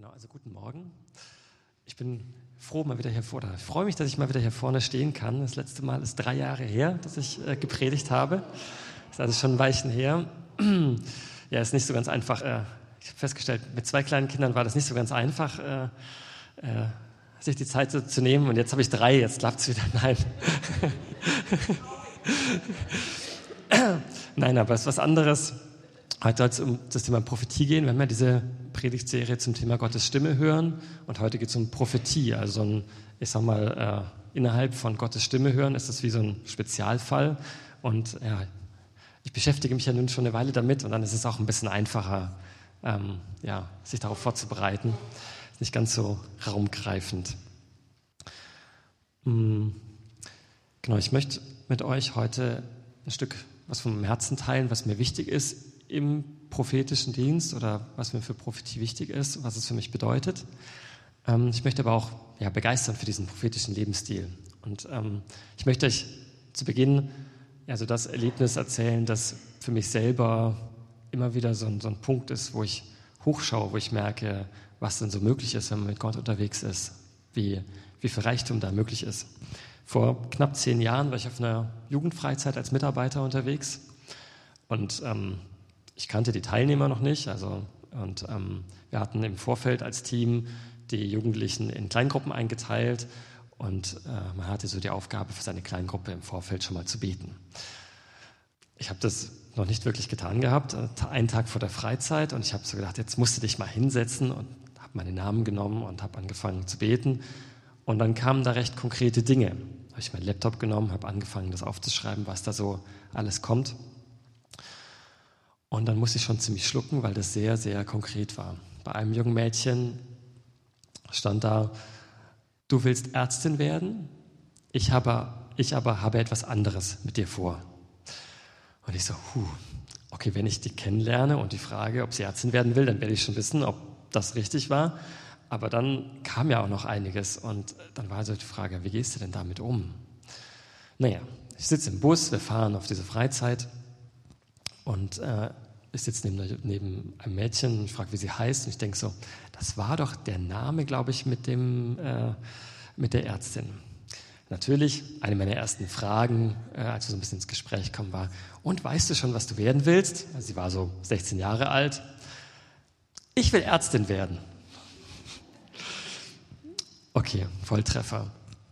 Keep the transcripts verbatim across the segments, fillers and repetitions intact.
Genau, also guten Morgen. Ich bin froh, mal wieder hier vorne. Ich freue mich, dass ich mal wieder hier vorne stehen kann. Das letzte Mal ist drei Jahre her, dass ich äh, gepredigt habe. Das ist also schon ein Weilchen her. Ja, ist nicht so ganz einfach. Äh, ich habe festgestellt, mit zwei kleinen Kindern war das nicht so ganz einfach, äh, äh, sich die Zeit so zu nehmen. Und jetzt habe ich drei, jetzt klappt es wieder. Nein. Nein, aber es ist was anderes. Heute soll es um das Thema Prophetie gehen. Wir haben ja diese Predigtserie zum Thema Gottes Stimme hören. Und heute geht es um Prophetie. Also, ein, ich sag mal, äh, innerhalb von Gottes Stimme hören ist das wie so ein Spezialfall. Und ja, ich beschäftige mich ja nun schon eine Weile damit. Und dann ist es auch ein bisschen einfacher, ähm, ja, sich darauf vorzubereiten. Ist nicht ganz so raumgreifend. Hm. Genau, ich möchte mit euch heute ein Stück was von meinem Herzen teilen, was mir wichtig ist im prophetischen Dienst oder was mir für Prophetie wichtig ist, was es für mich bedeutet. Ähm, ich möchte aber auch ja, begeistern für diesen prophetischen Lebensstil. Und ähm, ich möchte euch zu Beginn also das Erlebnis erzählen, das für mich selber immer wieder so ein, so ein Punkt ist, wo ich hochschaue, wo ich merke, was denn so möglich ist, wenn man mit Gott unterwegs ist, wie, wie viel Reichtum da möglich ist. Vor knapp zehn Jahren war ich auf einer Jugendfreizeit als Mitarbeiter unterwegs und ähm, ich kannte die Teilnehmer noch nicht. Also, und ähm, wir hatten im Vorfeld als Team die Jugendlichen in Kleingruppen eingeteilt und äh, man hatte so die Aufgabe, für seine Kleingruppe im Vorfeld schon mal zu beten. Ich habe das noch nicht wirklich getan gehabt, einen Tag vor der Freizeit, und ich habe so gedacht, jetzt musst du dich mal hinsetzen, und habe meine Namen genommen und habe angefangen zu beten. Und dann kamen da recht konkrete Dinge. Da habe ich meinen Laptop genommen, habe angefangen, das aufzuschreiben, was da so alles kommt. Und dann musste ich schon ziemlich schlucken, weil das sehr, sehr konkret war. Bei einem jungen Mädchen stand da: Du willst Ärztin werden, ich, habe, ich aber habe etwas anderes mit dir vor. Und ich so, huh, okay, wenn ich die kennenlerne und die frage, ob sie Ärztin werden will, dann werde ich schon wissen, ob das richtig war. Aber dann kam ja auch noch einiges, und dann war also die Frage, wie gehst du denn damit um? Naja, ich sitze im Bus, wir fahren auf diese Freizeit, und äh, ich sitze neben, neben einem Mädchen und ich frage, wie sie heißt, und ich denke so, das war doch der Name, glaube ich, mit, dem, äh, mit der Ärztin. Natürlich, eine meiner ersten Fragen, äh, als wir so ein bisschen ins Gespräch kamen, war: Und weißt du schon, was du werden willst? Also sie war so sechzehn Jahre alt. Ich will Ärztin werden. Okay, Volltreffer.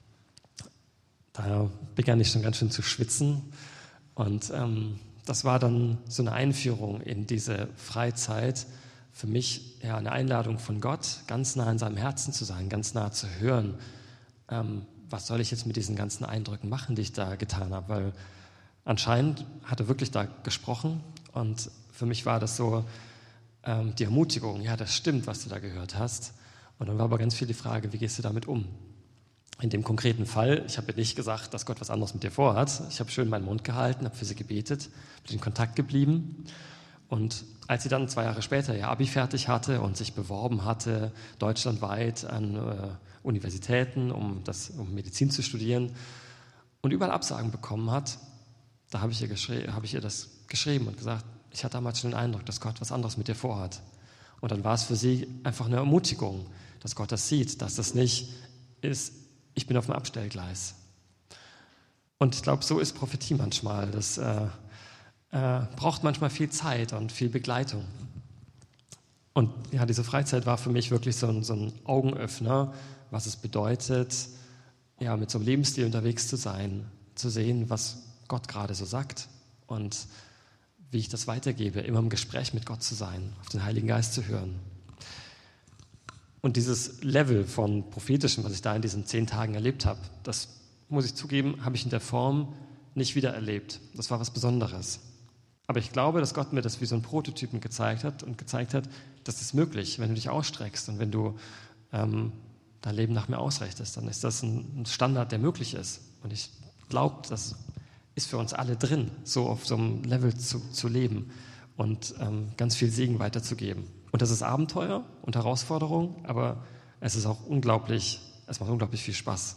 Da begann ich schon ganz schön zu schwitzen, und ähm, das war dann so eine Einführung in diese Freizeit. Für mich ja eine Einladung von Gott, ganz nah in seinem Herzen zu sein, ganz nah zu hören, ähm, was soll ich jetzt mit diesen ganzen Eindrücken machen, die ich da getan habe, weil anscheinend hat er wirklich da gesprochen, und für mich war das so ähm, die Ermutigung, ja, das stimmt, was du da gehört hast. Und dann war aber ganz viel die Frage, wie gehst du damit um? In dem konkreten Fall, ich habe nicht gesagt, dass Gott was anderes mit dir vorhat. Ich habe schön meinen Mund gehalten, habe für sie gebetet, bin in Kontakt geblieben. Und als sie dann zwei Jahre später ihr Abi fertig hatte und sich beworben hatte, deutschlandweit an äh, Universitäten, um, das, um Medizin zu studieren, und überall Absagen bekommen hat, da habe ich, ihr geschri- habe ich ihr das geschrieben und gesagt, ich hatte damals schon den Eindruck, dass Gott was anderes mit dir vorhat. Und dann war es für sie einfach eine Ermutigung, dass Gott das sieht, dass das nicht ist, ich bin auf dem Abstellgleis. Und ich glaube, so ist Prophetie manchmal. Das äh, äh, braucht manchmal viel Zeit und viel Begleitung. Und ja, diese Freizeit war für mich wirklich so ein, so ein Augenöffner, was es bedeutet, ja, mit so einem Lebensstil unterwegs zu sein, zu sehen, was Gott gerade so sagt und wie ich das weitergebe, immer im Gespräch mit Gott zu sein, auf den Heiligen Geist zu hören. Und dieses Level von Prophetischem, was ich da in diesen zehn Tagen erlebt habe, das, muss ich zugeben, habe ich in der Form nicht wieder erlebt. Das war was Besonderes. Aber ich glaube, dass Gott mir das wie so einen Prototypen gezeigt hat und gezeigt hat, das ist möglich, wenn du dich ausstreckst und wenn du ähm, dein Leben nach mir ausrichtest, dann ist das ein Standard, der möglich ist. Und ich glaube, das ist für uns alle drin, so auf so einem Level zu, zu leben und ähm, ganz viel Segen weiterzugeben. Und das ist Abenteuer und Herausforderung, aber es ist auch unglaublich, es macht unglaublich viel Spaß.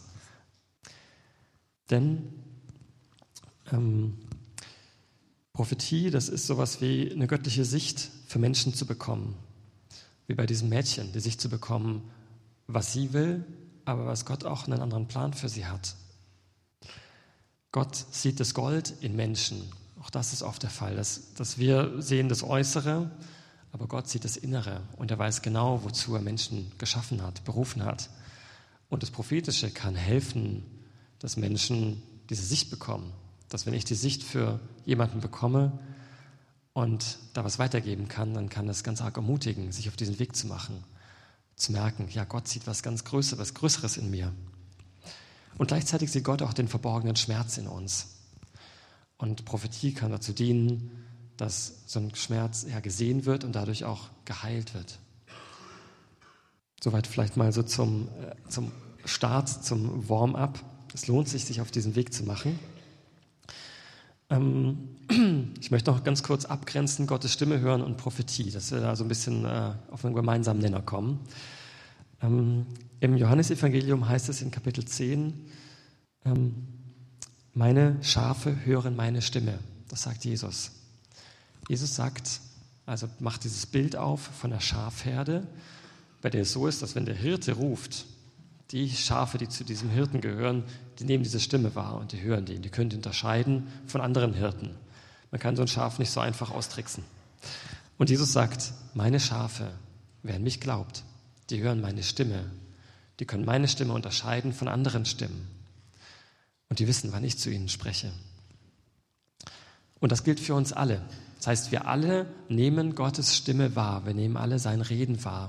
Denn ähm, Prophetie, das ist sowas wie eine göttliche Sicht für Menschen zu bekommen. Wie bei diesem Mädchen, die sich zu bekommen, was sie will, aber was Gott auch einen anderen Plan für sie hat. Gott sieht das Gold in Menschen. Auch das ist oft der Fall, dass, dass wir sehen das Äußere, aber Gott sieht das Innere und er weiß genau, wozu er Menschen geschaffen hat, berufen hat. Und das Prophetische kann helfen, dass Menschen diese Sicht bekommen. Dass wenn ich die Sicht für jemanden bekomme und da was weitergeben kann, dann kann das ganz arg ermutigen, sich auf diesen Weg zu machen. Zu merken, ja, Gott sieht was ganz Größeres, was Größeres in mir. Und gleichzeitig sieht Gott auch den verborgenen Schmerz in uns. Und Prophetie kann dazu dienen, dass so ein Schmerz ja gesehen wird und dadurch auch geheilt wird. Soweit vielleicht mal so zum, äh, zum Start, zum Warm-up. Es lohnt sich, sich auf diesen Weg zu machen. Ähm, ich möchte noch ganz kurz abgrenzen, Gottes Stimme hören und Prophetie, dass wir da so ein bisschen äh, auf einen gemeinsamen Nenner kommen. Ähm, Im Johannesevangelium heißt es in Kapitel zehn, ähm, meine Schafe hören meine Stimme. Das sagt Jesus. Jesus sagt, also macht dieses Bild auf von der Schafherde, bei der es so ist, dass wenn der Hirte ruft, die Schafe, die zu diesem Hirten gehören, die nehmen diese Stimme wahr und die hören die. Die können die unterscheiden von anderen Hirten. Man kann so ein Schaf nicht so einfach austricksen. Und Jesus sagt, meine Schafe, wer an mich glaubt, die hören meine Stimme. Die können meine Stimme unterscheiden von anderen Stimmen. Und die wissen, wann ich zu ihnen spreche. Und das gilt für uns alle. Das heißt, wir alle nehmen Gottes Stimme wahr. Wir nehmen alle sein Reden wahr.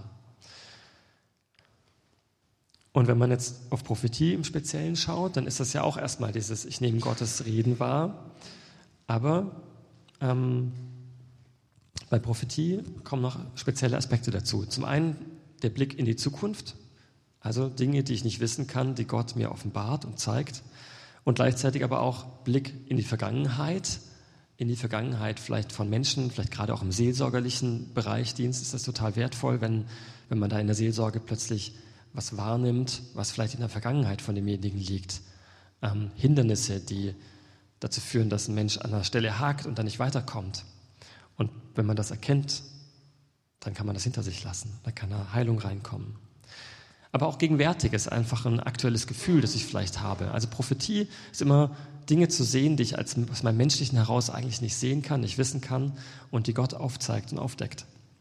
Und wenn man jetzt auf Prophetie im Speziellen schaut, dann ist das ja auch erstmal dieses, ich nehme Gottes Reden wahr. Aber ähm, bei Prophetie kommen noch spezielle Aspekte dazu. Zum einen der Blick in die Zukunft, also Dinge, die ich nicht wissen kann, die Gott mir offenbart und zeigt. Und gleichzeitig aber auch Blick in die Vergangenheit, in die Vergangenheit vielleicht von Menschen, vielleicht gerade auch im seelsorgerlichen Bereich, Dienst, ist das total wertvoll, wenn, wenn man da in der Seelsorge plötzlich was wahrnimmt, was vielleicht in der Vergangenheit von demjenigen liegt. Ähm, Hindernisse, die dazu führen, dass ein Mensch an der Stelle hakt und dann nicht weiterkommt. Und wenn man das erkennt, dann kann man das hinter sich lassen, dann kann da Heilung reinkommen. Aber auch Gegenwärtiges, einfach ein aktuelles Gefühl, das ich vielleicht habe. Also Prophetie ist immer Dinge zu sehen, die ich als, aus meinem Menschlichen heraus eigentlich nicht sehen kann, nicht wissen kann und die Gott aufzeigt und aufdeckt.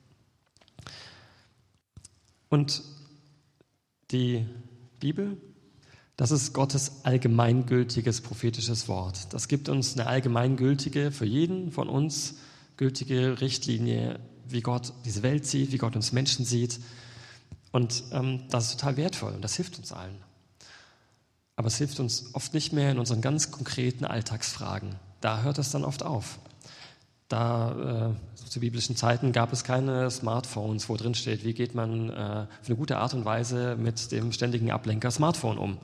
Und die Bibel, das ist Gottes allgemeingültiges prophetisches Wort. Das gibt uns eine allgemeingültige, für jeden von uns gültige Richtlinie, wie Gott diese Welt sieht, wie Gott uns Menschen sieht. Und ähm, das ist total wertvoll und das hilft uns allen. Aber es hilft uns oft nicht mehr in unseren ganz konkreten Alltagsfragen. Da hört es dann oft auf. Da äh, zu biblischen Zeiten gab es keine Smartphones, wo drin steht, wie geht man äh, auf eine gute Art und Weise mit dem ständigen Ablenker Smartphone um.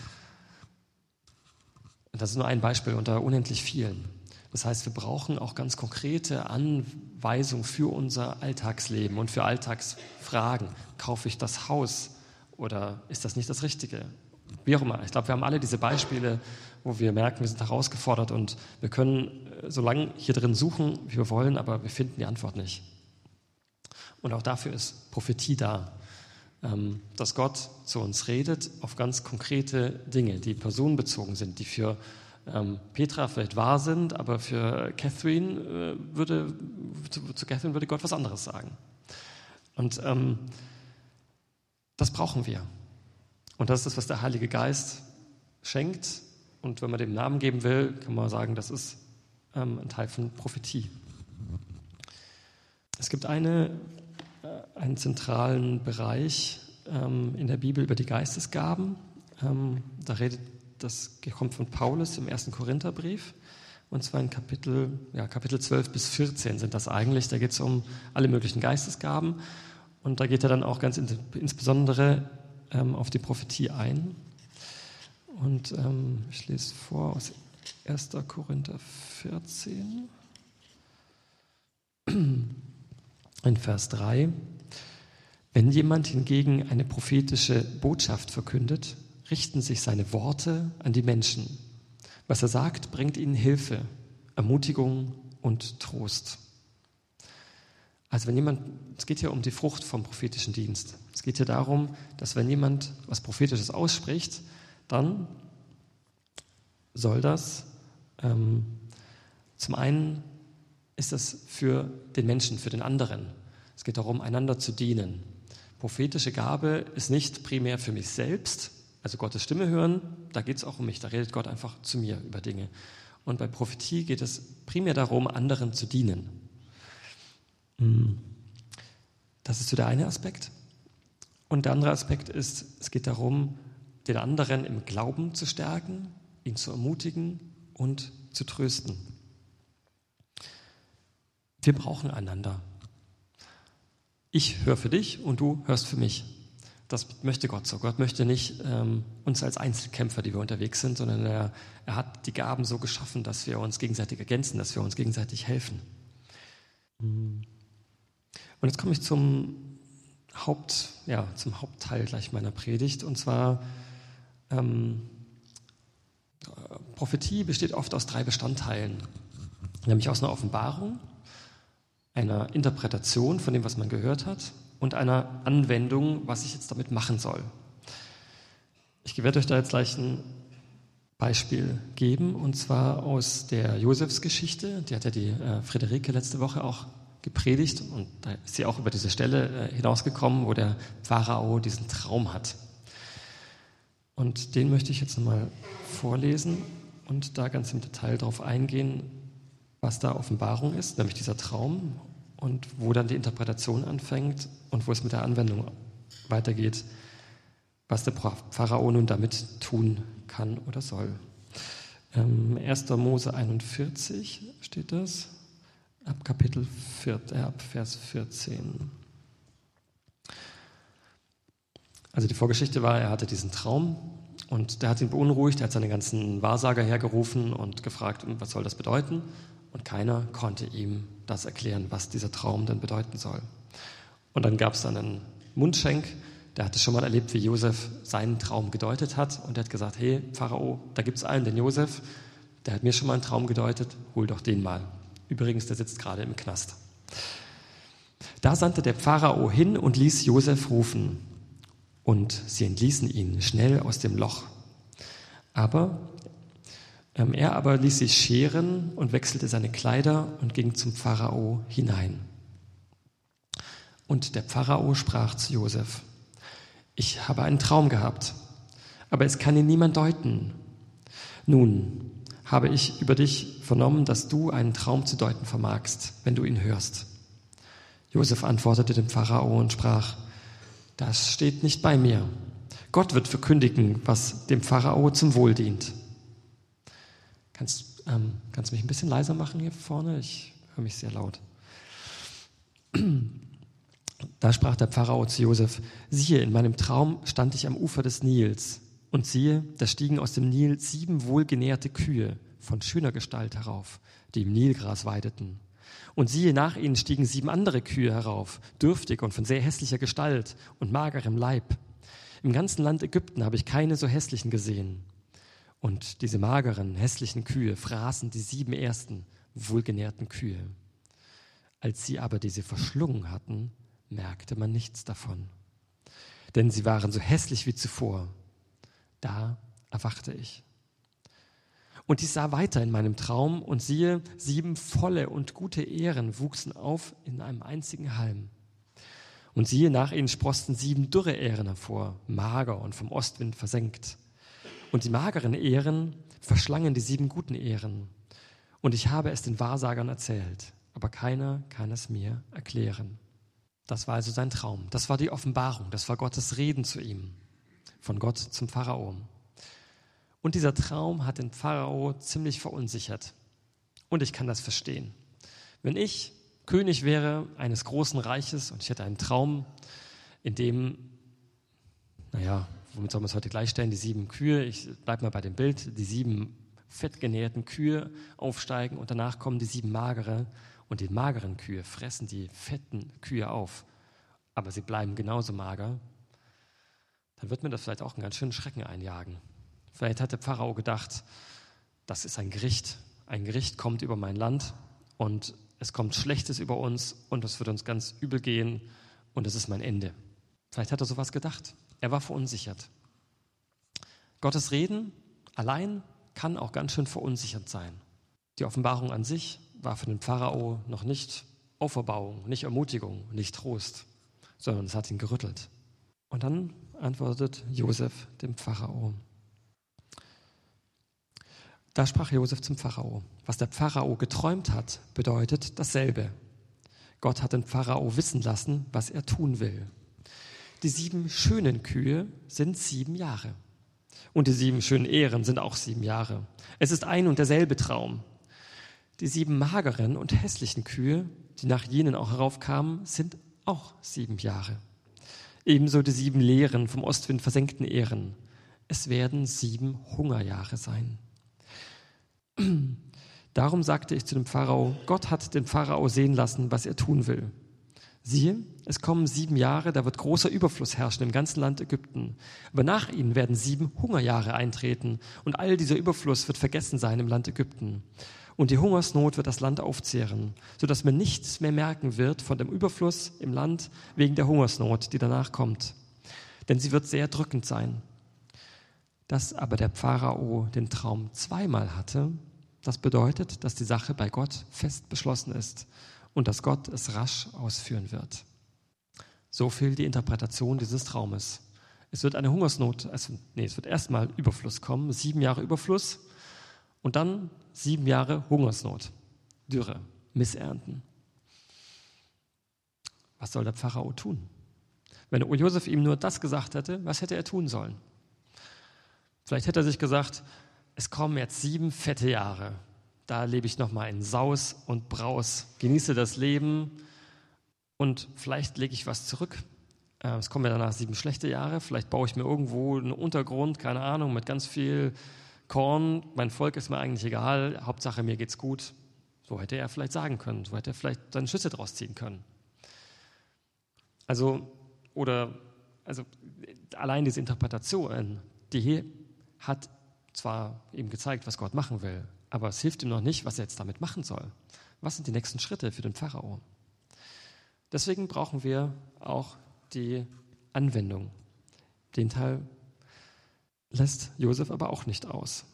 Das ist nur ein Beispiel unter unendlich vielen. Das heißt, wir brauchen auch ganz konkrete Anweisungen für unser Alltagsleben und für Alltagsfragen. Kaufe ich das Haus oder ist das nicht das Richtige? Wie auch immer. Ich glaube, wir haben alle diese Beispiele, wo wir merken, wir sind herausgefordert und wir können so lange hier drin suchen, wie wir wollen, aber wir finden die Antwort nicht. Und auch dafür ist Prophetie da, dass Gott zu uns redet auf ganz konkrete Dinge, die personenbezogen sind, die für Petra vielleicht wahr sind, aber für Catherine würde, zu, zu Catherine würde Gott was anderes sagen. Und ähm, das brauchen wir. Und das ist das, was der Heilige Geist schenkt. Und wenn man dem Namen geben will, kann man sagen, das ist ähm, ein Teil von Prophetie. Es gibt eine, äh, einen zentralen Bereich ähm, in der Bibel über die Geistesgaben. Ähm, da redet Das kommt von Paulus im ersten Korintherbrief, und zwar in Kapitel, ja, Kapitel zwölf bis vierzehn sind das eigentlich. Da geht es um alle möglichen Geistesgaben und da geht er dann auch ganz in, insbesondere ähm, auf die Prophetie ein. Und ähm, ich lese vor aus erster Korinther vierzehn, in Vers drei. Wenn jemand hingegen eine prophetische Botschaft verkündet, richten sich seine Worte an die Menschen. Was er sagt, bringt ihnen Hilfe, Ermutigung und Trost. Also wenn jemand, es geht hier um die Frucht vom prophetischen Dienst. Es geht hier darum, dass wenn jemand was Prophetisches ausspricht, dann soll das, ähm, zum einen ist das für den Menschen, für den anderen. Es geht darum, einander zu dienen. Prophetische Gabe ist nicht primär für mich selbst, also Gottes Stimme hören, da geht es auch um mich, da redet Gott einfach zu mir über Dinge. Und bei Prophetie geht es primär darum, anderen zu dienen. Das ist so der eine Aspekt. Und der andere Aspekt ist, es geht darum, den anderen im Glauben zu stärken, ihn zu ermutigen und zu trösten. Wir brauchen einander. Ich höre für dich und du hörst für mich. Das möchte Gott so. Gott möchte nicht ähm, uns als Einzelkämpfer, die wir unterwegs sind, sondern er, er hat die Gaben so geschaffen, dass wir uns gegenseitig ergänzen, dass wir uns gegenseitig helfen. Und jetzt komme ich zum Haupt, ja, zum Hauptteil gleich meiner Predigt. Und zwar, ähm, Prophetie besteht oft aus drei Bestandteilen. Nämlich aus einer Offenbarung, einer Interpretation von dem, was man gehört hat, und einer Anwendung, was ich jetzt damit machen soll. Ich werde euch da jetzt gleich ein Beispiel geben, und zwar aus der Josefsgeschichte. Die hat ja die äh, Friederike letzte Woche auch gepredigt, und da ist sie auch über diese Stelle äh, hinausgekommen, wo der Pharao diesen Traum hat. Und den möchte ich jetzt nochmal vorlesen und da ganz im Detail darauf eingehen, was da Offenbarung ist, nämlich dieser Traum, und wo dann die Interpretation anfängt und wo es mit der Anwendung weitergeht, was der Pharao nun damit tun kann oder soll. Ähm, erster Mose einundvierzig steht das, ab Kapitel vier, äh, ab Vers vierzehn. Also die Vorgeschichte war, er hatte diesen Traum und der hat ihn beunruhigt, er hat seine ganzen Wahrsager hergerufen und gefragt, was soll das bedeuten? Und keiner konnte ihm das erklären, was dieser Traum denn bedeuten soll. Und dann gab es dann einen Mundschenk, der hatte schon mal erlebt, wie Josef seinen Traum gedeutet hat. Und der hat gesagt, hey Pharao, da gibt es einen, den Josef, der hat mir schon mal einen Traum gedeutet, hol doch den mal. Übrigens, der sitzt gerade im Knast. Da sandte der Pharao hin und ließ Josef rufen. Und sie entließen ihn schnell aus dem Loch. Aber ähm, er aber ließ sich scheren und wechselte seine Kleider und ging zum Pharao hinein. Und der Pharao sprach zu Josef: Ich habe einen Traum gehabt, aber es kann ihn niemand deuten. Nun habe ich über dich vernommen, dass du einen Traum zu deuten vermagst, wenn du ihn hörst. Josef antwortete dem Pharao und sprach: Das steht nicht bei mir. Gott wird verkündigen, was dem Pharao zum Wohl dient. Kannst, ähm, kannst du mich ein bisschen leiser machen hier vorne? Ich höre mich sehr laut. Da sprach der Pharao zu Josef: Siehe, in meinem Traum stand ich am Ufer des Nils. Und siehe, da stiegen aus dem Nil sieben wohlgenährte Kühe von schöner Gestalt herauf, die im Nilgras weideten. Und siehe, nach ihnen stiegen sieben andere Kühe herauf, dürftig und von sehr hässlicher Gestalt und magerem Leib. Im ganzen Land Ägypten habe ich keine so hässlichen gesehen. Und diese mageren, hässlichen Kühe fraßen die sieben ersten wohlgenährten Kühe. Als sie aber diese verschlungen hatten, merkte man nichts davon. Denn sie waren so hässlich wie zuvor. Da erwachte ich. Und ich sah weiter in meinem Traum und siehe, sieben volle und gute Ähren wuchsen auf in einem einzigen Halm. Und siehe, nach ihnen sproßten sieben dürre Ähren hervor, mager und vom Ostwind versenkt. Und die mageren Ähren verschlangen die sieben guten Ähren. Und ich habe es den Wahrsagern erzählt, aber keiner kann es mir erklären. Das war also sein Traum. Das war die Offenbarung. Das war Gottes Reden zu ihm. Von Gott zum Pharao. Und dieser Traum hat den Pharao ziemlich verunsichert. Und ich kann das verstehen. Wenn ich König wäre eines großen Reiches und ich hätte einen Traum, in dem, naja, womit soll man es heute gleichstellen, die sieben Kühe, ich bleibe mal bei dem Bild, die sieben fettgenährten Kühe aufsteigen und danach kommen die sieben magere und die mageren Kühe fressen die fetten Kühe auf, aber sie bleiben genauso mager, dann wird mir das vielleicht auch einen ganz schönen Schrecken einjagen. Vielleicht hat der Pharao gedacht, das ist ein Gericht, ein Gericht kommt über mein Land und es kommt Schlechtes über uns und es wird uns ganz übel gehen und es ist mein Ende. Vielleicht hat er sowas gedacht. Er war verunsichert. Gottes Reden allein kann auch ganz schön verunsichernd sein. Die Offenbarung an sich war für den Pharao noch nicht Auferbauung, nicht Ermutigung, nicht Trost, sondern es hat ihn gerüttelt. Und dann antwortet Josef dem Pharao. Da sprach Josef zum Pharao: Was der Pharao geträumt hat, bedeutet dasselbe. Gott hat den Pharao wissen lassen, was er tun will. Die sieben schönen Kühe sind sieben Jahre. Und die sieben schönen Ähren sind auch sieben Jahre. Es ist ein und derselbe Traum. Die sieben mageren und hässlichen Kühe, die nach jenen auch heraufkamen, sind auch sieben Jahre. Ebenso die sieben leeren, vom Ostwind versenkten Ähren. Es werden sieben Hungerjahre sein. Darum sagte ich zu dem Pharao: Gott hat den Pharao sehen lassen, was er tun will. Siehe, es kommen sieben Jahre, da wird großer Überfluss herrschen im ganzen Land Ägypten. Aber nach ihnen werden sieben Hungerjahre eintreten und all dieser Überfluss wird vergessen sein im Land Ägypten. Und die Hungersnot wird das Land aufzehren, sodass man nichts mehr merken wird von dem Überfluss im Land wegen der Hungersnot, die danach kommt. Denn sie wird sehr drückend sein. Dass aber der Pharao den Traum zweimal hatte, das bedeutet, dass die Sache bei Gott fest beschlossen ist und dass Gott es rasch ausführen wird. So viel die Interpretation dieses Traumes. Es wird eine Hungersnot, also, nee, es wird erstmal Überfluss kommen, sieben Jahre Überfluss und dann sieben Jahre Hungersnot, Dürre, Missernten. Was soll der Pharao tun? Wenn Josef ihm nur das gesagt hätte, was hätte er tun sollen? Vielleicht hätte er sich gesagt, es kommen jetzt sieben fette Jahre. Da lebe ich nochmal in Saus und Braus, genieße das Leben und vielleicht lege ich was zurück. Es kommen ja danach sieben schlechte Jahre. Vielleicht baue ich mir irgendwo einen Untergrund, keine Ahnung, mit ganz viel Korn. Mein Volk ist mir eigentlich egal. Hauptsache, mir geht's gut. So hätte er vielleicht sagen können. So hätte er vielleicht seine Schlüsse draus ziehen können. Also, oder, also, allein diese Interpretation, die hat zwar ihm gezeigt, was Gott machen will, aber es hilft ihm noch nicht, was er jetzt damit machen soll. Was sind die nächsten Schritte für den Pharao? Deswegen brauchen wir auch die Anwendung. Den Teil lässt Josef aber auch nicht aus.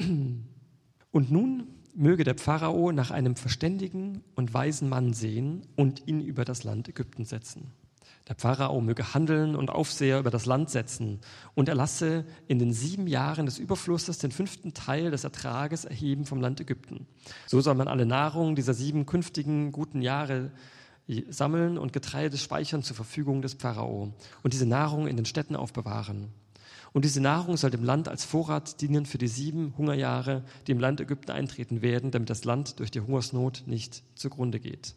Und nun möge der Pharao nach einem verständigen und weisen Mann sehen und ihn über das Land Ägypten setzen. Der Pharao möge Handeln und Aufseher über das Land setzen und er lasse in den sieben Jahren des Überflusses den fünften Teil des Ertrages erheben vom Land Ägypten. So soll man alle Nahrung dieser sieben künftigen guten Jahre sammeln und Getreide speichern zur Verfügung des Pharao und diese Nahrung in den Städten aufbewahren. Und diese Nahrung soll dem Land als Vorrat dienen für die sieben Hungerjahre, die im Land Ägypten eintreten werden, damit das Land durch die Hungersnot nicht zugrunde geht.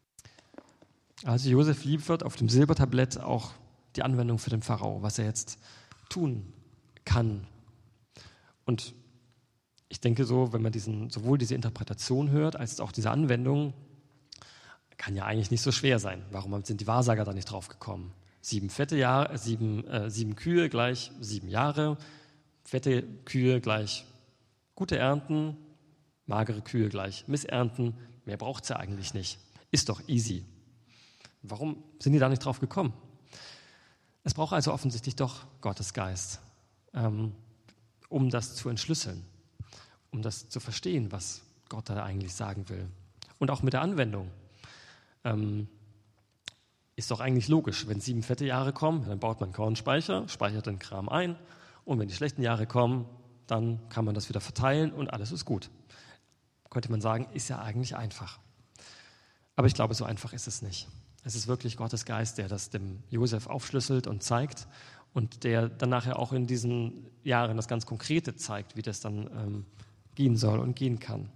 Also Josef liefert auf dem Silbertablett auch die Anwendung für den Pharao, was er jetzt tun kann. Und ich denke so, wenn man diesen, sowohl diese Interpretation hört, als auch diese Anwendung, kann ja eigentlich nicht so schwer sein. Warum sind die Wahrsager da nicht drauf gekommen? Sieben fette Jahre, sieben, äh, sieben Kühe gleich sieben Jahre, fette Kühe gleich gute Ernten, magere Kühe gleich Missernten. Mehr braucht es ja eigentlich nicht. Ist doch easy. Warum sind die da nicht drauf gekommen? Es braucht also offensichtlich doch Gottes Geist, ähm, um das zu entschlüsseln, um das zu verstehen, was Gott da eigentlich sagen will. Und auch mit der Anwendung. Ähm, ist doch eigentlich logisch, wenn sieben fette Jahre kommen, dann baut man einen Kornspeicher, speichert den Kram ein und wenn die schlechten Jahre kommen, dann kann man das wieder verteilen und alles ist gut. Könnte man sagen, ist ja eigentlich einfach. Aber ich glaube, so einfach ist es nicht. Es ist wirklich Gottes Geist, der das dem Josef aufschlüsselt und zeigt und der dann nachher auch in diesen Jahren das ganz Konkrete zeigt, wie das dann ähm, gehen soll und gehen kann.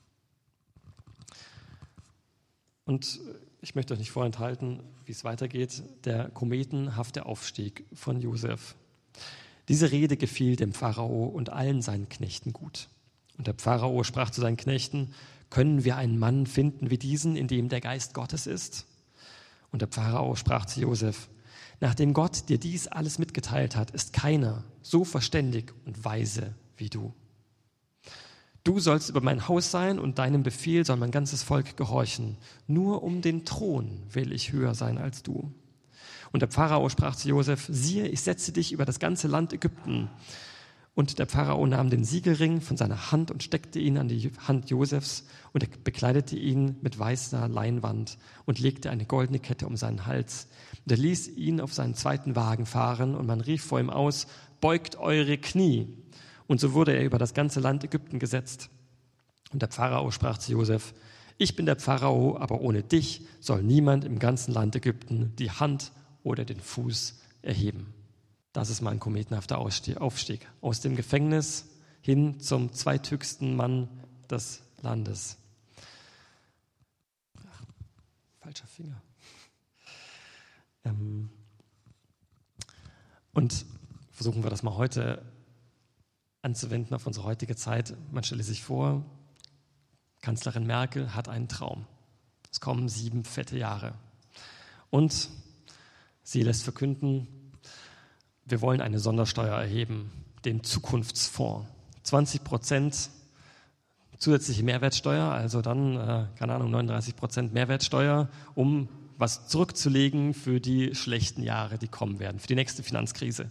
Und ich möchte euch nicht vorenthalten, wie es weitergeht, der kometenhafte Aufstieg von Josef. Diese Rede gefiel dem Pharao und allen seinen Knechten gut. Und der Pharao sprach zu seinen Knechten: Können wir einen Mann finden wie diesen, in dem der Geist Gottes ist? Und der Pharao sprach zu Josef: Nachdem Gott dir dies alles mitgeteilt hat, ist keiner so verständig und weise wie du. Du sollst über mein Haus sein und deinem Befehl soll mein ganzes Volk gehorchen. Nur um den Thron will ich höher sein als du. Und der Pharao sprach zu Josef, siehe, ich setze dich über das ganze Land Ägypten. Und der Pharao nahm den Siegelring von seiner Hand und steckte ihn an die Hand Josefs und er bekleidete ihn mit weißer Leinwand und legte eine goldene Kette um seinen Hals. Und er ließ ihn auf seinen zweiten Wagen fahren und man rief vor ihm aus, beugt eure Knie. Und so wurde er über das ganze Land Ägypten gesetzt. Und der Pharao sprach zu Josef, ich bin der Pharao, aber ohne dich soll niemand im ganzen Land Ägypten die Hand oder den Fuß erheben. Das ist mein kometenhafter Aufstieg aus dem Gefängnis hin zum zweithöchsten Mann des Landes. Ach, falscher Finger. Ähm und versuchen wir das mal heute anzuwenden auf unsere heutige Zeit. Man stelle sich vor, Kanzlerin Merkel hat einen Traum. Es kommen sieben fette Jahre. Und sie lässt verkünden, wir wollen eine Sondersteuer erheben, den Zukunftsfonds. zwanzig Prozent zusätzliche Mehrwertsteuer, also dann, äh, keine Ahnung, neununddreißig Prozent Mehrwertsteuer, um was zurückzulegen für die schlechten Jahre, die kommen werden, für die nächste Finanzkrise.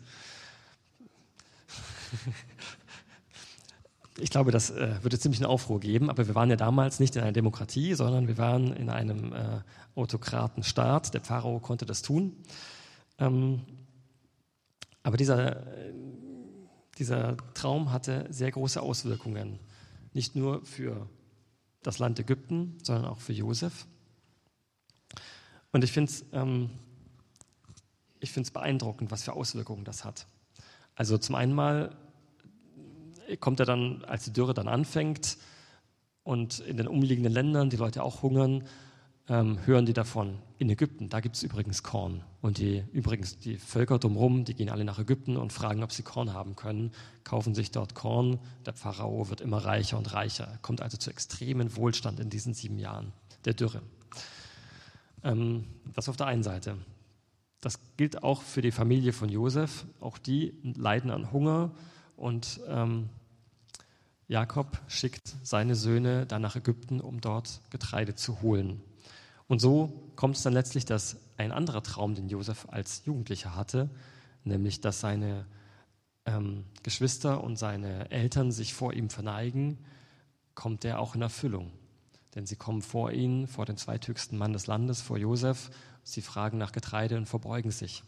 Ich glaube, das äh, würde ziemlich einen Aufruhr geben, aber wir waren ja damals nicht in einer Demokratie, sondern wir waren in einem äh, Autokratenstaat. Der Pharao konnte das tun. Ähm, aber dieser, äh, dieser Traum hatte sehr große Auswirkungen. Nicht nur für das Land Ägypten, sondern auch für Josef. Und ich finde es ähm, ich finde es beeindruckend, was für Auswirkungen das hat. Also zum einen mal kommt er dann, als die Dürre dann anfängt und in den umliegenden Ländern die Leute auch hungern, ähm, hören die davon. In Ägypten, da gibt es übrigens Korn. Und die übrigens die Völker drumherum, die gehen alle nach Ägypten und fragen, ob sie Korn haben können, kaufen sich dort Korn. Der Pharao wird immer reicher und reicher. Er kommt also zu extremen Wohlstand in diesen sieben Jahren der Dürre. Ähm, das auf der einen Seite. Das gilt auch für die Familie von Josef. Auch die leiden an Hunger. Und ähm, Jakob schickt seine Söhne dann nach Ägypten, um dort Getreide zu holen. Und so kommt es dann letztlich, dass ein anderer Traum, den Josef als Jugendlicher hatte, nämlich, dass seine ähm, Geschwister und seine Eltern sich vor ihm verneigen, kommt der auch in Erfüllung. Denn sie kommen vor ihn, vor den zweithöchsten Mann des Landes, vor Josef. Sie fragen nach Getreide und verbeugen sich.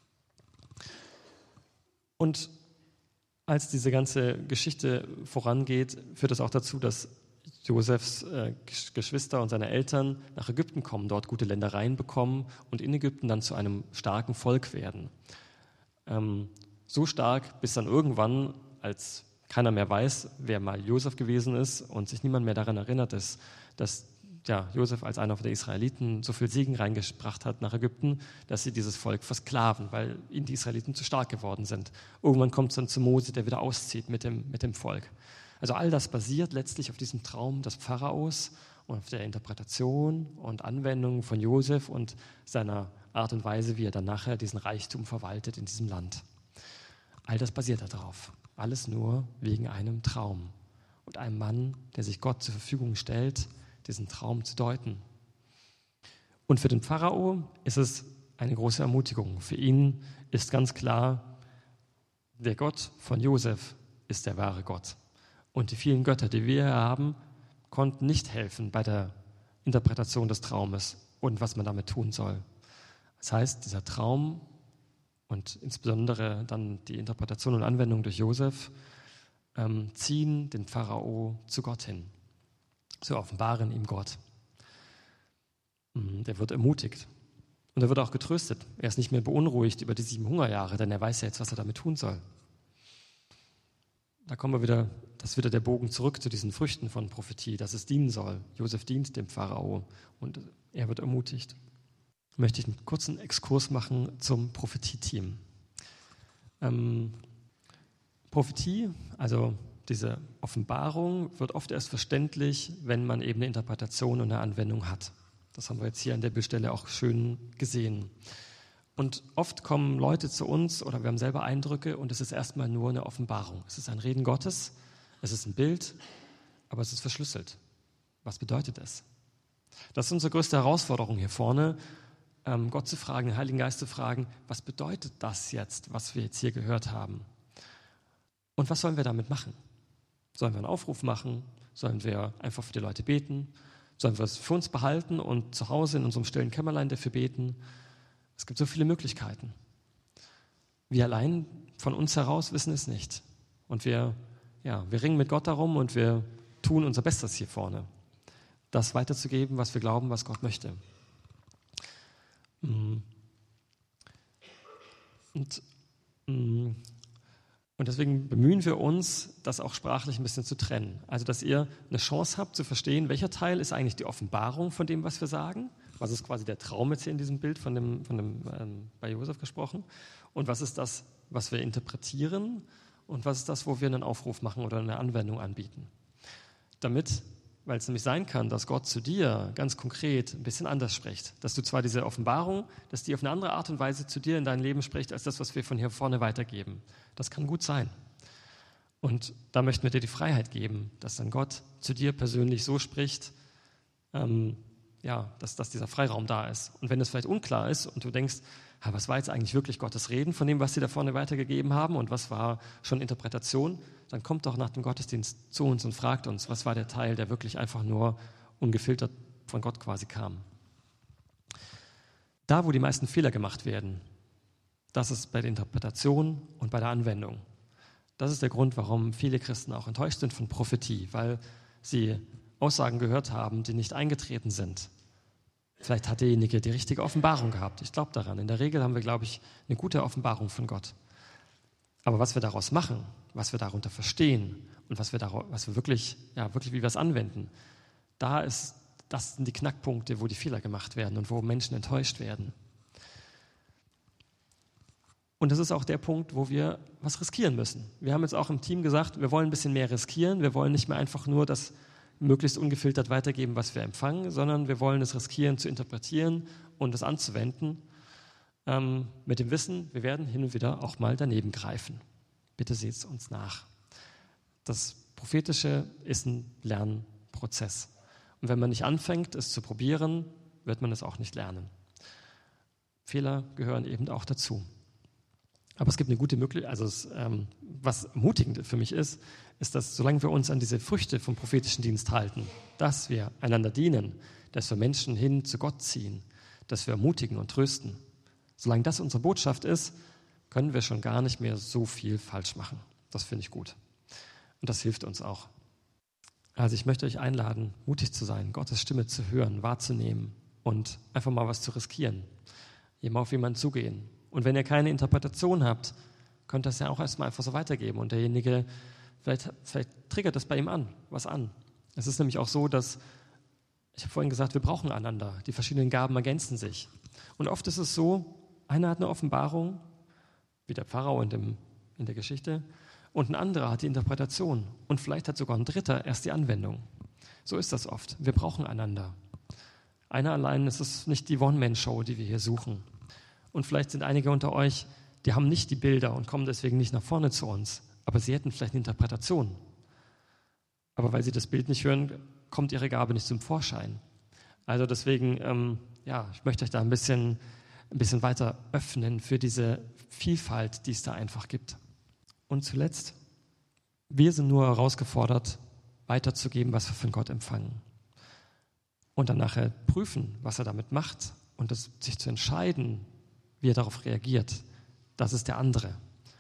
Und als diese ganze Geschichte vorangeht, führt es auch dazu, dass Josefs äh, Geschwister und seine Eltern nach Ägypten kommen, dort gute Ländereien bekommen und in Ägypten dann zu einem starken Volk werden. Ähm, so stark, bis dann irgendwann, als keiner mehr weiß, wer mal Josef gewesen ist und sich niemand mehr daran erinnert ist, dass ja, Josef als einer der Israeliten so viel Segen reingebracht hat nach Ägypten, dass sie dieses Volk versklaven, weil ihnen die Israeliten zu stark geworden sind. Irgendwann kommt es dann zu Mose, der wieder auszieht mit dem, mit dem Volk. Also all das basiert letztlich auf diesem Traum des Pharaos und auf der Interpretation und Anwendung von Josef und seiner Art und Weise, wie er dann nachher diesen Reichtum verwaltet in diesem Land. All das basiert darauf. Alles nur wegen einem Traum und einem Mann, der sich Gott zur Verfügung stellt, diesen Traum zu deuten. Und für den Pharao ist es eine große Ermutigung. Für ihn ist ganz klar, der Gott von Josef ist der wahre Gott. Und die vielen Götter, die wir haben, konnten nicht helfen bei der Interpretation des Traumes und was man damit tun soll. Das heißt, dieser Traum und insbesondere dann die Interpretation und Anwendung durch Josef ähm, ziehen den Pharao zu Gott hin. Sie offenbaren ihm Gott. Der wird ermutigt und er wird auch getröstet. Er ist nicht mehr beunruhigt über die sieben Hungerjahre, denn er weiß ja jetzt, was er damit tun soll. Da kommen wir wieder, das ist wieder der Bogen zurück zu diesen Früchten von Prophetie, dass es dienen soll. Josef dient dem Pharao und er wird ermutigt. Möchte ich einen kurzen Exkurs machen zum Prophetie-Team. Ähm, Prophetie, also diese Offenbarung, wird oft erst verständlich, wenn man eben eine Interpretation und eine Anwendung hat. Das haben wir jetzt hier an der Bildstelle auch schön gesehen. Und oft kommen Leute zu uns oder wir haben selber Eindrücke und es ist erstmal nur eine Offenbarung. Es ist ein Reden Gottes, es ist ein Bild aber es ist verschlüsselt. Was bedeutet es? Das ist unsere größte Herausforderung hier vorne, ähm, Gott zu fragen, den Heiligen Geist zu fragen, was bedeutet das jetzt, was wir jetzt hier gehört haben? Und was sollen wir damit machen? Sollen wir einen Aufruf machen? Sollen wir einfach für die Leute beten? Sollen wir es für uns behalten und zu Hause in unserem stillen Kämmerlein dafür beten? Es gibt so viele Möglichkeiten. Wir allein von uns heraus wissen es nicht. Und wir, ja, wir ringen mit Gott darum und wir tun unser Bestes hier vorne, das weiterzugeben, was wir glauben, was Gott möchte. Und, und deswegen bemühen wir uns, das auch sprachlich ein bisschen zu trennen. Also, dass ihr eine Chance habt zu verstehen, welcher Teil ist eigentlich die Offenbarung von dem, was wir sagen. Was ist quasi der Traum jetzt hier in diesem Bild von dem, von dem ähm, bei Josef gesprochen? Und was ist das, was wir interpretieren? Und was ist das, wo wir einen Aufruf machen oder eine Anwendung anbieten? Damit, weil es nämlich sein kann, dass Gott zu dir ganz konkret ein bisschen anders spricht. Dass du zwar diese Offenbarung, dass die auf eine andere Art und Weise zu dir in dein Leben spricht, als das, was wir von hier vorne weitergeben. Das kann gut sein. Und da möchten wir dir die Freiheit geben, dass dann Gott zu dir persönlich so spricht, ähm, ja, dass, dass dieser Freiraum da ist. Und wenn es vielleicht unklar ist und du denkst, ha, was war jetzt eigentlich wirklich Gottes Reden von dem, was sie da vorne weitergegeben haben und was war schon Interpretation, dann kommt doch nach dem Gottesdienst zu uns und fragt uns, was war der Teil, der wirklich einfach nur ungefiltert von Gott quasi kam. Da, wo die meisten Fehler gemacht werden, das ist bei der Interpretation und bei der Anwendung. Das ist der Grund, warum viele Christen auch enttäuscht sind von Prophetie, weil sie Aussagen gehört haben, die nicht eingetreten sind. Vielleicht hat derjenige die richtige Offenbarung gehabt. Ich glaube daran. In der Regel haben wir, glaube ich, eine gute Offenbarung von Gott. Aber was wir daraus machen, was wir darunter verstehen und was wir, daraus, was wir wirklich, ja, wirklich, wie wir es anwenden, da ist, das sind die Knackpunkte, wo die Fehler gemacht werden und wo Menschen enttäuscht werden. Und das ist auch der Punkt, wo wir was riskieren müssen. Wir haben jetzt auch im Team gesagt, wir wollen ein bisschen mehr riskieren. Wir wollen nicht mehr einfach nur das möglichst ungefiltert weitergeben, was wir empfangen, sondern wir wollen es riskieren, zu interpretieren und es anzuwenden, ähm, mit dem Wissen, wir werden hin und wieder auch mal daneben greifen. Bitte seht es uns nach. Das Prophetische ist ein Lernprozess. Und wenn man nicht anfängt, es zu probieren, wird man es auch nicht lernen. Fehler gehören eben auch dazu. Aber es gibt eine gute Möglichkeit, also es, ähm, was ermutigend für mich ist, ist, dass solange wir uns an diese Früchte vom prophetischen Dienst halten, dass wir einander dienen, dass wir Menschen hin zu Gott ziehen, dass wir ermutigen und trösten, solange das unsere Botschaft ist, können wir schon gar nicht mehr so viel falsch machen. Das finde ich gut. Und das hilft uns auch. Also ich möchte euch einladen, mutig zu sein, Gottes Stimme zu hören, wahrzunehmen und einfach mal was zu riskieren, eben auf jemanden zugehen. Und wenn ihr keine Interpretation habt, könnt ihr das ja auch erstmal einfach so weitergeben. Und derjenige, vielleicht, vielleicht triggert das bei ihm an, was an. Es ist nämlich auch so, dass, ich habe vorhin gesagt, wir brauchen einander. Die verschiedenen Gaben ergänzen sich. Und oft ist es so, einer hat eine Offenbarung, wie der Pharao in, dem, in der Geschichte, und ein anderer hat die Interpretation. Und vielleicht hat sogar ein Dritter erst die Anwendung. So ist das oft. Wir brauchen einander. Einer allein ist es nicht die One-Man-Show, die wir hier suchen. Und vielleicht sind einige unter euch, die haben nicht die Bilder und kommen deswegen nicht nach vorne zu uns. Aber sie hätten vielleicht eine Interpretation. Aber weil sie das Bild nicht hören, kommt ihre Gabe nicht zum Vorschein. Also deswegen, ähm, ja, ich möchte euch da ein bisschen, ein bisschen weiter öffnen für diese Vielfalt, die es da einfach gibt. Und zuletzt, wir sind nur herausgefordert, weiterzugeben, was wir von Gott empfangen. Und dann nachher prüfen, was er damit macht und das, sich zu entscheiden, wie er darauf reagiert, das ist der andere.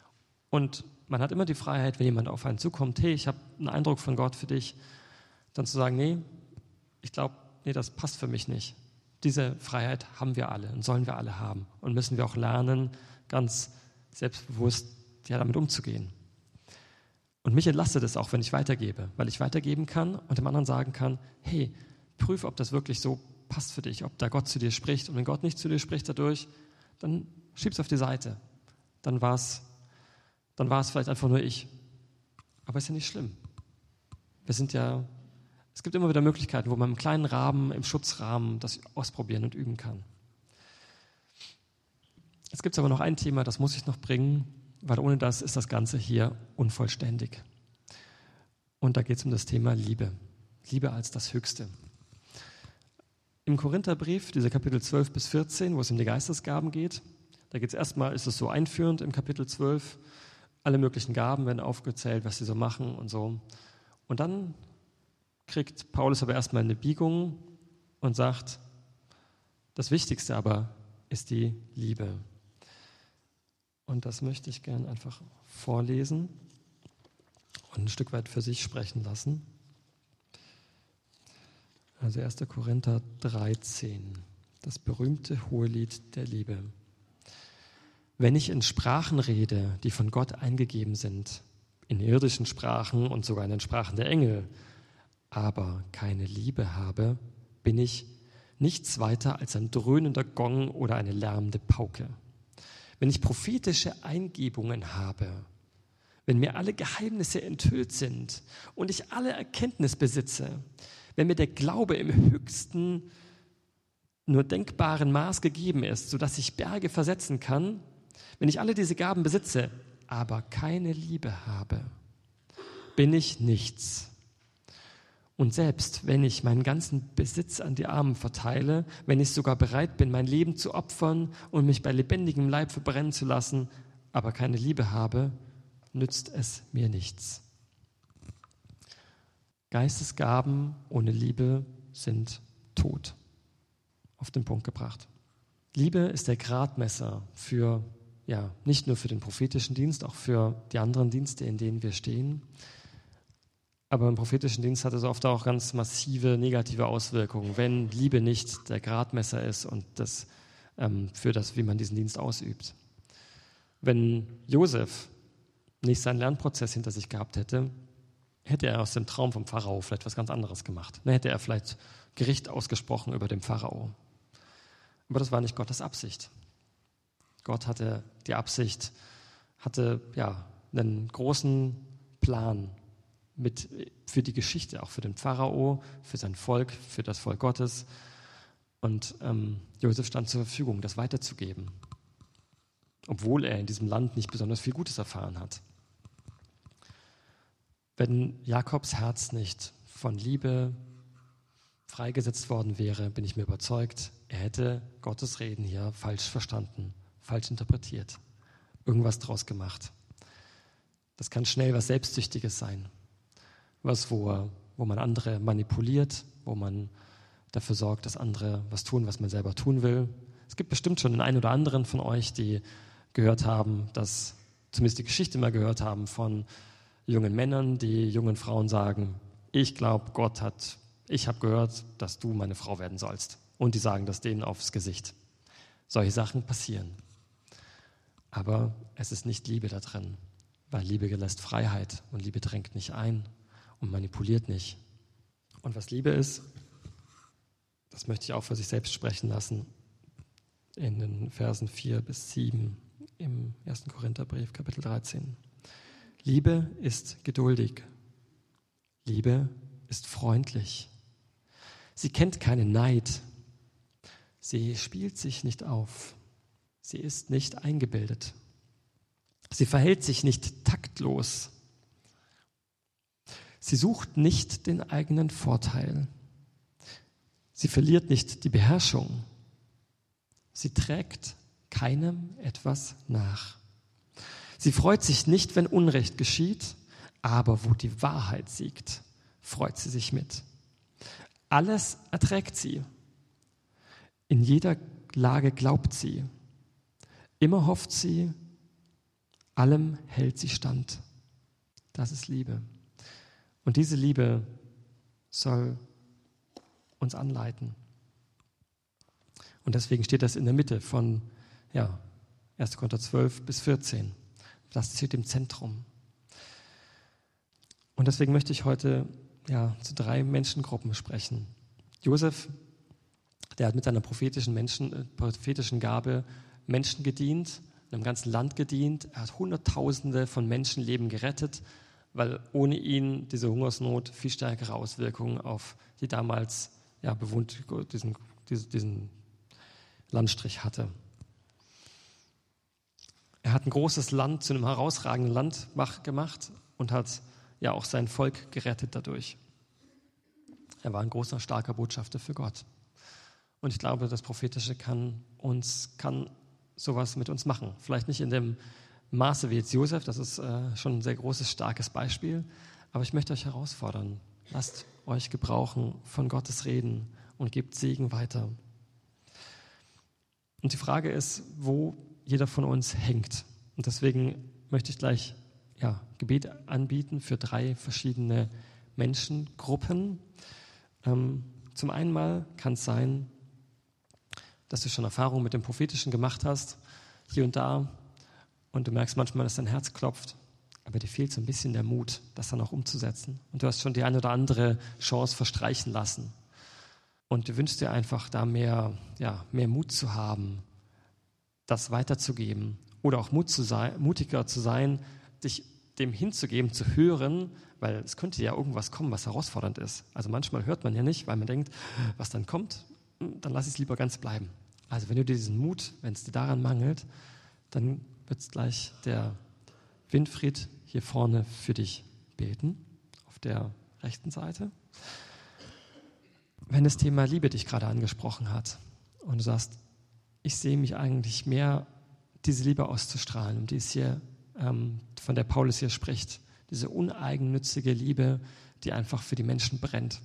Und man hat immer die Freiheit, wenn jemand auf einen zukommt, hey, ich habe einen Eindruck von Gott für dich, dann zu sagen, nee, ich glaube, nee, das passt für mich nicht. Diese Freiheit haben wir alle und sollen wir alle haben und müssen wir auch lernen, ganz selbstbewusst ja, damit umzugehen. Und mich entlastet es auch, wenn ich weitergebe, weil ich weitergeben kann und dem anderen sagen kann, hey, prüf, ob das wirklich so passt für dich, ob da Gott zu dir spricht. Und wenn Gott nicht zu dir spricht dadurch, dann schieb's auf die Seite. Dann war es dann war es vielleicht einfach nur ich. Aber ist ja nicht schlimm. Wir sind ja, es gibt immer wieder Möglichkeiten, wo man im kleinen Rahmen, im Schutzrahmen das ausprobieren und üben kann. Es gibt aber noch ein Thema, das muss ich noch bringen, weil ohne das ist das Ganze hier unvollständig. Und da geht es um das Thema Liebe. Liebe als das Höchste. Im Korintherbrief, diese Kapitel zwölf bis vierzehn, wo es um die Geistesgaben geht, da geht es erstmal, ist es so einführend im Kapitel zwölf, alle möglichen Gaben werden aufgezählt, was sie so machen und so. Und dann kriegt Paulus aber erstmal eine Biegung und sagt, das Wichtigste aber ist die Liebe. Und das möchte ich gerne einfach vorlesen und ein Stück weit für sich sprechen lassen. Also erster Korinther dreizehn, das berühmte Hohelied der Liebe. Wenn ich in Sprachen rede, die von Gott eingegeben sind, in irdischen Sprachen und sogar in den Sprachen der Engel, aber keine Liebe habe, bin ich nichts weiter als ein dröhnender Gong oder eine lärmende Pauke. Wenn ich prophetische Eingebungen habe, wenn mir alle Geheimnisse enthüllt sind und ich alle Erkenntnis besitze, wenn mir der Glaube im höchsten, nur denkbaren Maß gegeben ist, sodass ich Berge versetzen kann, wenn ich alle diese Gaben besitze, aber keine Liebe habe, bin ich nichts. Und selbst wenn ich meinen ganzen Besitz an die Armen verteile, wenn ich sogar bereit bin, mein Leben zu opfern und mich bei lebendigem Leib verbrennen zu lassen, aber keine Liebe habe, nützt es mir nichts. Geistesgaben ohne Liebe sind tot. Auf den Punkt gebracht. Liebe ist der Gradmesser für, ja, nicht nur für den prophetischen Dienst, auch für die anderen Dienste, in denen wir stehen. Aber im prophetischen Dienst hat es oft auch ganz massive negative Auswirkungen, wenn Liebe nicht der Gradmesser ist und das ähm, für das, wie man diesen Dienst ausübt. Wenn Josef nicht seinen Lernprozess hinter sich gehabt hätte, hätte er aus dem Traum vom Pharao vielleicht was ganz anderes gemacht. Dann hätte er vielleicht Gericht ausgesprochen über den Pharao. Aber das war nicht Gottes Absicht. Gott hatte die Absicht, hatte ja einen großen Plan mit, für die Geschichte, auch für den Pharao, für sein Volk, für das Volk Gottes. Und ähm, Josef stand zur Verfügung, das weiterzugeben, obwohl er in diesem Land nicht besonders viel Gutes erfahren hat. Wenn Jakobs Herz nicht von Liebe freigesetzt worden wäre, bin ich mir überzeugt, er hätte Gottes Reden hier falsch verstanden, falsch interpretiert, irgendwas draus gemacht. Das kann schnell was Selbstsüchtiges sein, was, wo, wo man andere manipuliert, wo man dafür sorgt, dass andere was tun, was man selber tun will. Es gibt bestimmt schon den einen oder anderen von euch, die gehört haben, dass, zumindest die Geschichte mal gehört haben von jungen Männern, die jungen Frauen sagen, ich glaube, Gott hat, ich habe gehört, dass du meine Frau werden sollst. Und die sagen das denen aufs Gesicht. Solche Sachen passieren. Aber es ist nicht Liebe da drin, weil Liebe lässt Freiheit und Liebe drängt nicht ein und manipuliert nicht. Und was Liebe ist, das möchte ich auch für sich selbst sprechen lassen, in den Versen vier bis sieben im ersten Korintherbrief, Kapitel dreizehn. Liebe ist geduldig. Liebe ist freundlich. Sie kennt keinen Neid. Sie spielt sich nicht auf. Sie ist nicht eingebildet. Sie verhält sich nicht taktlos. Sie sucht nicht den eigenen Vorteil. Sie verliert nicht die Beherrschung. Sie trägt keinem etwas nach. Sie freut sich nicht, wenn Unrecht geschieht, aber wo die Wahrheit siegt, freut sie sich mit. Alles erträgt sie. In jeder Lage glaubt sie. Immer hofft sie, allem hält sie stand. Das ist Liebe. Und diese Liebe soll uns anleiten. Und deswegen steht das in der Mitte von ja, erster Korinther zwölf bis vierzehn. Das steht im Zentrum. Und deswegen möchte ich heute ja, zu drei Menschengruppen sprechen. Josef, der hat mit seiner prophetischen, Menschen, äh, prophetischen Gabe Menschen gedient, einem ganzen Land gedient. Er hat Hunderttausende von Menschenleben gerettet, weil ohne ihn diese Hungersnot viel stärkere Auswirkungen auf die damals ja, bewohnte, diesen, diesen, diesen Landstrich hatte. Er hat ein großes Land zu einem herausragenden Land gemacht und hat ja auch sein Volk gerettet dadurch. Er war ein großer, starker Botschafter für Gott. Und ich glaube, das Prophetische kann uns, kann sowas mit uns machen. Vielleicht nicht in dem Maße wie jetzt Josef, das ist äh, schon ein sehr großes, starkes Beispiel. Aber ich möchte euch herausfordern, lasst euch gebrauchen von Gottes Reden und gebt Segen weiter. Und die Frage ist, wo jeder von uns hängt. Und deswegen möchte ich gleich ja, Gebet anbieten für drei verschiedene Menschengruppen. Ähm, zum einen mal kann es sein, dass du schon Erfahrungen mit dem Prophetischen gemacht hast, hier und da, und du merkst manchmal, dass dein Herz klopft, aber dir fehlt so ein bisschen der Mut, das dann auch umzusetzen. Und du hast schon die eine oder andere Chance verstreichen lassen. Und du wünschst dir einfach, da mehr, ja, mehr Mut zu haben, das weiterzugeben oder auch Mut zu sein, mutiger zu sein, dich dem hinzugeben, zu hören, weil es könnte ja irgendwas kommen, was herausfordernd ist. Also manchmal hört man ja nicht, weil man denkt, was dann kommt, dann lass es lieber ganz bleiben. Also wenn du dir diesen Mut, wenn es dir daran mangelt, dann wird gleich der Winfried hier vorne für dich beten, auf der rechten Seite. Wenn das Thema Liebe dich gerade angesprochen hat und du sagst, ich sehe mich eigentlich mehr, diese Liebe auszustrahlen, um die es hier, ähm, von der Paulus hier spricht, diese uneigennützige Liebe, die einfach für die Menschen brennt.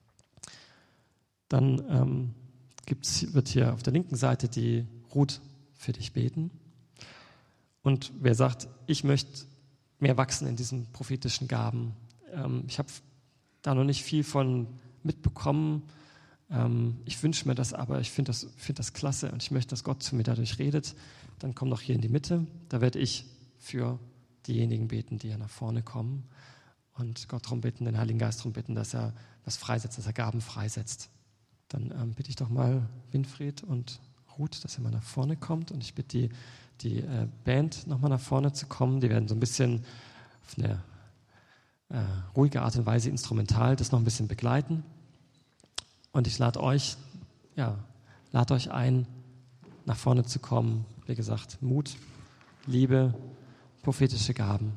Dann ähm, gibt's, wird hier auf der linken Seite die Ruth für dich beten. Und wer sagt, ich möchte mehr wachsen in diesen prophetischen Gaben, ähm, ich habe da noch nicht viel von mitbekommen, ähm, ich wünsche mir das, aber ich finde das, find das klasse und ich möchte, dass Gott zu mir dadurch redet, dann komm doch hier in die Mitte, da werde ich für diejenigen beten, die hier nach vorne kommen und Gott darum bitten, den Heiligen Geist darum bitten, dass er was freisetzt, dass er Gaben freisetzt. Dann ähm, bitte ich doch mal Winfried und Ruth, dass ihr mal nach vorne kommt und ich bitte die, die äh, Band nochmal nach vorne zu kommen. Die werden so ein bisschen auf eine äh, ruhige Art und Weise instrumental das noch ein bisschen begleiten. Und ich lade euch, ja, lade euch ein, nach vorne zu kommen. Wie gesagt, Mut, Liebe, prophetische Gaben.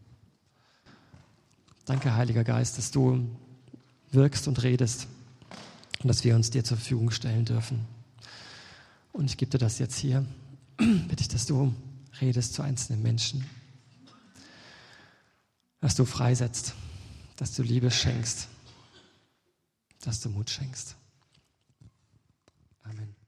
Danke, Heiliger Geist, dass du wirkst und redest und dass wir uns dir zur Verfügung stellen dürfen. Und ich gebe dir das jetzt hier. Bitte ich, dass du redest zu einzelnen Menschen. Dass du freisetzt, dass du Liebe schenkst, dass du Mut schenkst. Amen.